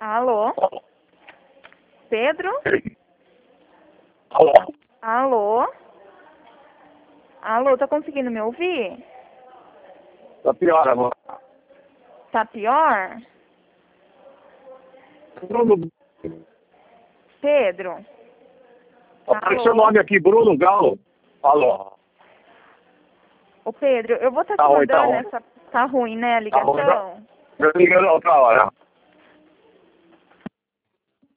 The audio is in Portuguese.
Alô? Pedro? Alô? Alô? Alô, tá conseguindo me ouvir? Tá pior agora. Tá pior? Bruno, Pedro? apareceu o nome aqui, Bruno Galo. Alô? Ô Pedro, eu vou estar te Tá ruim, mandando tá ruim. essa... Tá ruim, né, a Tá ruim, ligação? eu liguei outra hora.